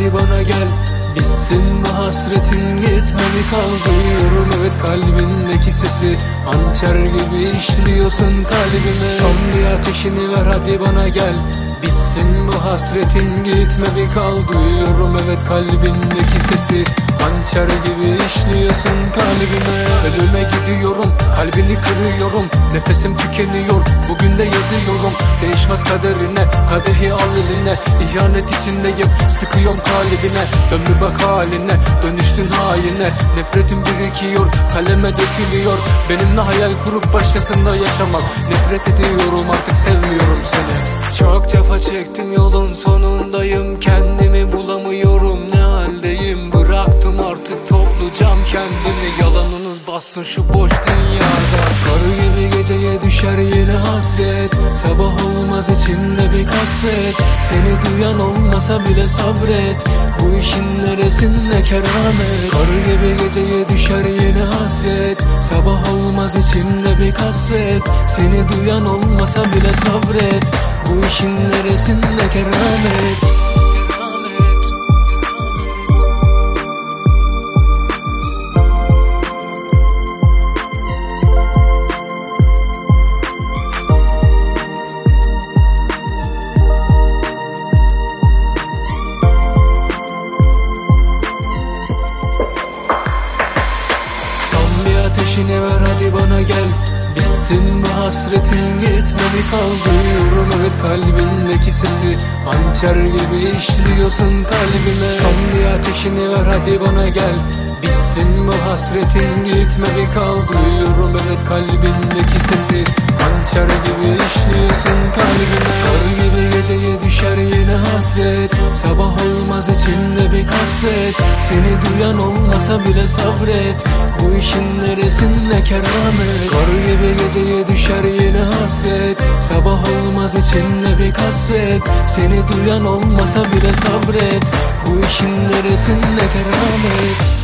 hadi bana gel. Bitsin bu hasretin, gitme bir kal. Duyuyorum evet kalbindeki sesi, hançer gibi işliyorsun kalbime. Son bir ateşini ver hadi bana gel. Bitsin bu hasretin, gitme bir kal. Duyuyorum evet kalbindeki sesi, hançer gibi işliyorsun kalbime. Ölüme gidiyorum, kalbini kırıyorum, nefesim tükeniyor, bugün de yazıyorum. Değişmez kaderine, kadehi al eline. İhanet içindeyim, sıkıyorum kalbine. Dön bir bak haline, dönüştün haline. Nefretim birikiyor, kaleme dökülüyor. Benimle hayal kurup başkasında yaşamak. Nefret ediyorum, artık sevmiyorum seni. Çok cefa çektim, yolun sonundayım. Kendimi bulamıyorum, ne haldeyim. Bıraktım artık, toplayacağım kendimi. Yalanınız bassın şu boş dünyada. Kar gibi geceye düşer yine hasret. Sabah olmaz içimde bir kasvet. Seni duyan olmasa bile sabret. Bu işin neresinde keramet? Kar gibi geceye düşer yine hasret. Sabah olmaz içimde bir kasvet. Seni duyan olmasa bile sabret. Bu işin neresinde keramet? Ateşini ver hadi bana gel. Bitsin bu hasretin, gitme bir kal. Duyuyorum evet kalbindeki sesi, hançer gibi işliyorsun kalbime. Son bir ateşini ver hadi bana gel. Bitsin bu hasretin, gitme bir kal. Duyuyorum evet kalbindeki sesi, hançer gibi işliyorsun kalbime. Kar gibi geceye düşer yine hasret. Sabah olmaz içimde bir kasvet. Seni duyan olmasa bile sabret. Bu işin neresinde keramet? Kar gibi geceye düşer yine hasret. Sabah olmaz içimde bir kasvet. Seni duyan olmasa bile sabret. Bu işin neresinde keramet?